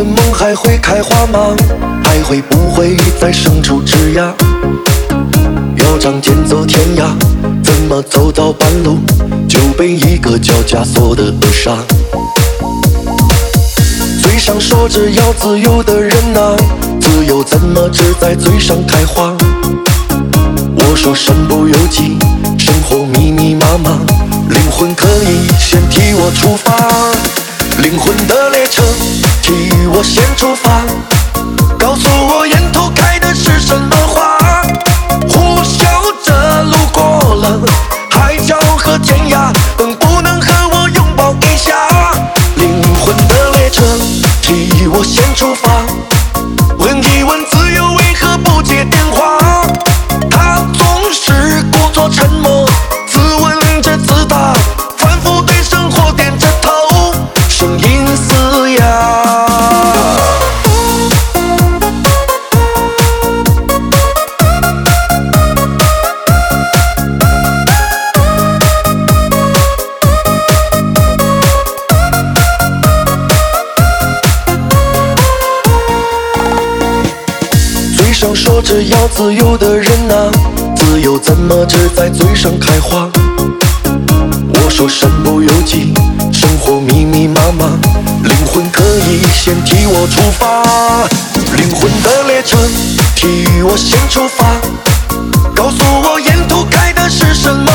的梦还会开花吗？还会不会再生出枝桠？要仗剑走天涯，怎么走到半路就被一个叫枷锁的扼杀？嘴上说着要自由的人啊，自由怎么只在嘴上开花？我说身不由己，生活密密麻麻，灵魂可以先替我出发，灵魂的列车替我先出发，告诉我沿途开的是什么花，呼啸着路过了海角和天涯，不能和我拥抱一下，灵魂的列车替我先出发，问一问自由为何不接电话，他总是故作沉默，自问着自答，反复对生活点着头，声音嘶哑。嘴上说着要自由的人啊，自由怎么只在嘴上开花？我说身不由己，生活密密麻麻，灵魂可以先替我出发，灵魂的列车替我先出发，告诉我沿途开的是什么